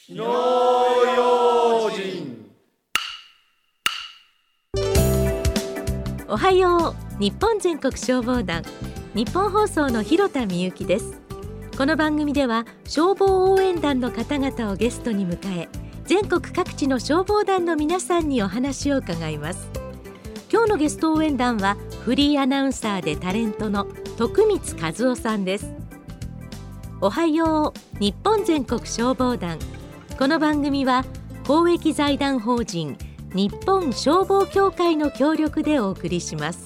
火の用心。 おはよう。日本全国消防団、日本放送の広田美由です。この番組では消防応援団の方々をゲストに迎え、全国各地の消防団の皆さんにお話を伺います。今日のゲスト応援団はフリーアナウンサーでタレントの徳光和夫さんです。おはよう日本全国消防団。この番組は公益財団法人日本消防協会の協力でお送りします。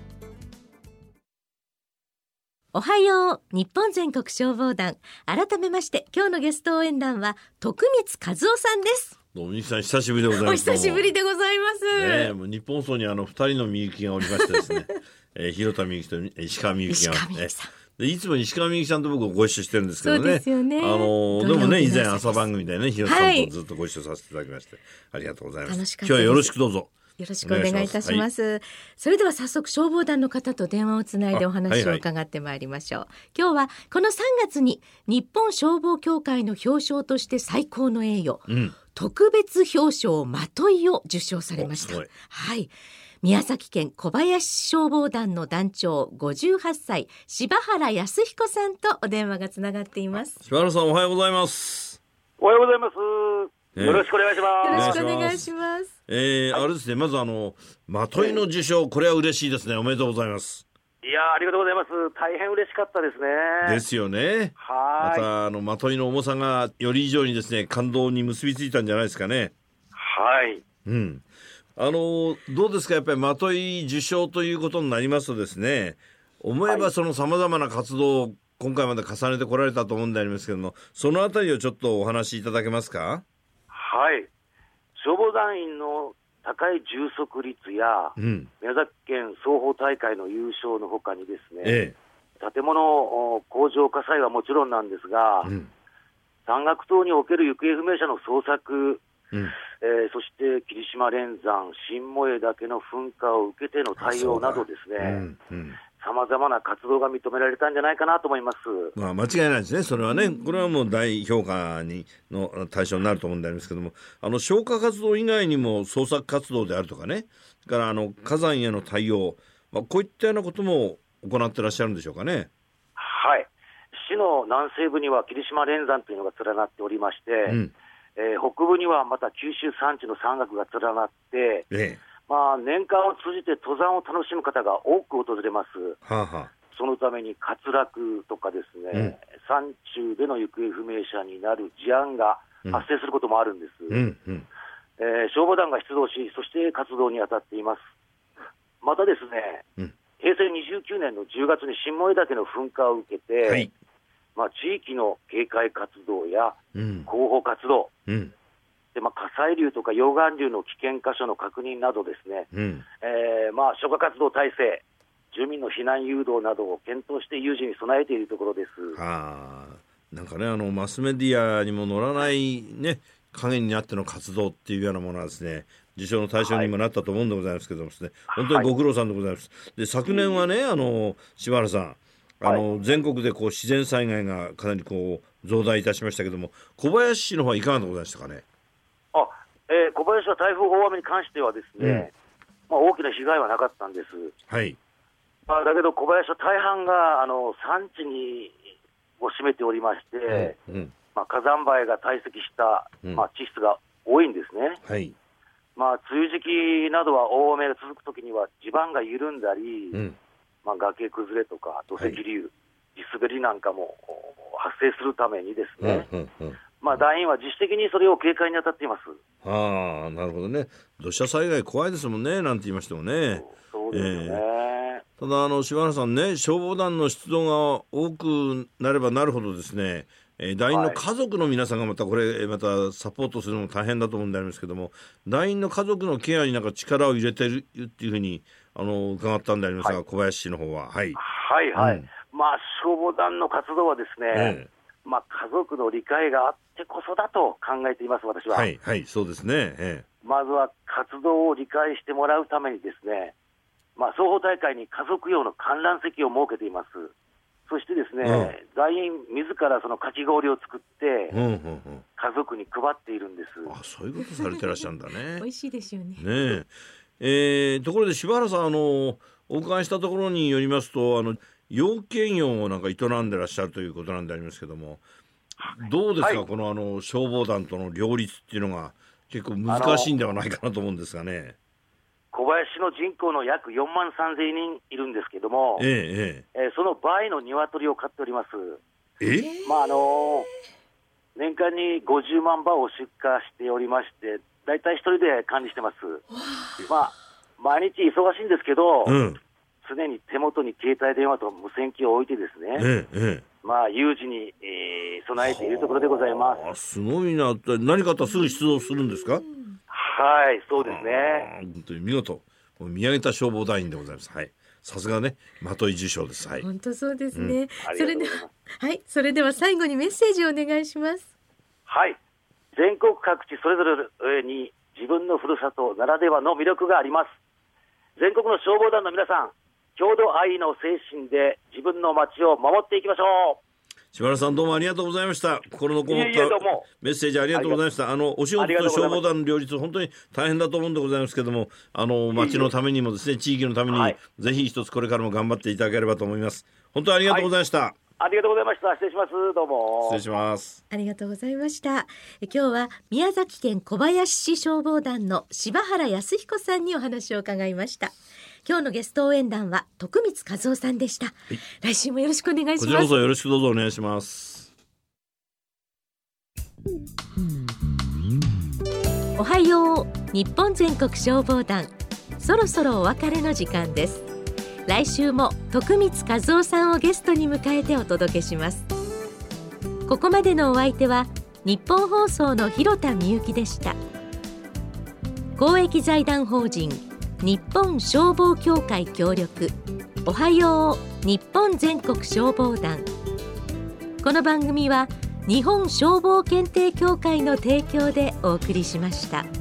おはよう日本全国消防団。改めまして今日のゲスト応援団は徳光和夫さんです。 どうもみゆきさん、久しぶりでございます。 お久しぶりでございます。 もう日本放送に2人のみゆきがおりましてですね広田みゆきと石川みゆきが、でいつも石川みゆきさんと僕ご一緒してるんですけどね。 そうですよね。 でもね、以前朝番組でね広田さんとずっとご一緒させていただきまして、ありがとうございます。 楽しかったです。 今日はよろしくどうぞよろしくお願いいたします。それでは早速消防団の方と電話をつないでお話を伺ってまいりましょう。今日はこの3月に日本消防協会の表彰として最高の栄誉、特別表彰まといを受賞されました。はい。宮崎県小林消防団の団長58歳柴原康彦さんとお電話がつながっています。 柴原さん、おはようございます。 おはようございます。よろしくお願いします。 よろしくお願いします。 あれですね、まずまといの受賞、これは嬉しいですね。おめでとうございます。 いや、ありがとうございます。大変嬉しかったですね。 ですよね。またまといの重さがより以上にですね、感動に結びついたんじゃないですかね。 はい。 どうですか、やっぱりまとい受賞ということになりますとですね、思えばそのさまざまな活動を今回まで重ねてこられたと思うんでありますけども、そのあたりをちょっとお話しいただけますか。 はい。消防団員の高い充足率や、宮崎県双方大会の優勝のほかにですね、建物工場火災はもちろんなんですが、山岳島における行方不明者の捜索、そして霧島連山、新燃岳の噴火を受けての対応などですね、さまざまな活動が認められたんじゃないかなと思います。 間違いないですね。それはね、これはもう大評価の対象になると思うんでありますけども、消火活動以外にも捜索活動であるとかね、から火山への対応、こういったようなことも行ってらっしゃるんでしょうかね。 はい。市の南西部には霧島連山というのが連なっておりまして、北部にはまた九州山地の山岳が連なって、年間を通じて登山を楽しむ方が多く訪れます。そのために滑落とかですね、山中での行方不明者になる事案が発生することもあるんです。消防団が出動し、そして活動に当たっています。またですね、平成29年の10月に新燃岳の噴火を受けて、地域の警戒活動や広報活動、で火砕流とか溶岩流の危険箇所の確認などですね、消火活動体制、住民の避難誘導などを検討して有事に備えているところです。 なんかね、マスメディアにも載らないね、影になっての活動っていうようなものはですね、受賞の対象にもなったと思うんでございますけどもですね、本当にご苦労さんでございます。で、昨年はね、柴原さん、全国で自然災害がかなり増大いたしましたけども、小林市の方はいかがでございましたかね。 小林は台風大雨に関してはですね、大きな被害はなかったんです。だけど小林は大半が山地に占めておりまして、火山灰が堆積した、地質が多いんですね。梅雨時期などは大雨が続くときには地盤が緩んだり、崖崩れとか土石流、地滑りなんかも発生するためにですね、団員は自主的にそれを警戒に当たっています。 なるほどね。土砂災害怖いですもんね、なんて言いましてもね。 そうですね。 ただ柴原さんね、消防団の出動が多くなればなるほどですね、団員の家族の皆さんがまたサポートするのも大変だと思うんでありますけども、団員の家族のケアになんか力を入れているっていうふうに伺ったんでありますが、小林市の方は。消防団の活動はですね、家族の理解があってこそだと考えています、私は。 そうですね。 まずは活動を理解してもらうためにですね、双方大会に家族用の観覧席を設けています。そしてですね、団員自らそのかき氷を作って、 家族に配っているんです。 あ、そういうことされてらっしゃるんだね。 美味しいですよね。 ねえ。ところで柴原さん、お伺いしたところによりますと、養犬業をなんか営んでらっしゃるということなんでありますけども、どうですか、はい、この消防団との両立っていうのが結構難しいんではないかなと思うんですがね。 小林の人口の約4万3000人いるんですけども、その倍の鶏を飼っております。年間に50万羽を出荷しておりまして、だいたい一人で管理してます。毎日忙しいんですけど、常に手元に携帯電話と無線機を置いてですね、有事に、備えているところでございます。 すごいな。何かあったらすぐ出動するんですか？ はい、そうですね。 本当に見事、見上げた消防団員でございます。はい、さすがね、まとい受賞です。はい、 本当そうですね。それでは最後にメッセージをお願いします。 はい、全国各地それぞれに自分のふるさとならではの魅力があります。全国の消防団の皆さん、郷土愛の精神で自分の町を守っていきましょう。 柴原さん、どうもありがとうございました。心のこもったメッセージありがとうございました。お仕事と消防団の両立、本当に大変だと思うんでございますけども、町のためにもですね、地域のために、ぜひ一つこれからも頑張っていただければと思います。本当にありがとうございました。 ありがとうございました。失礼します。どうも失礼します。 ありがとうございました。今日は宮崎県小林市消防団の柴原康彦さんにお話を伺いました。今日のゲスト応援団は徳光和夫さんでした。来週もよろしくお願いします。 こちらこそよろしくどうぞお願いします。 おはよう日本全国消防団、そろそろお別れの時間です。来週も徳光和夫さんをゲストに迎えてお届けします。ここまでのお相手は日本放送の広田みゆきでした。公益財団法人日本消防協会協力、おはよう日本全国消防団。この番組は日本消防検定協会の提供でお送りしました。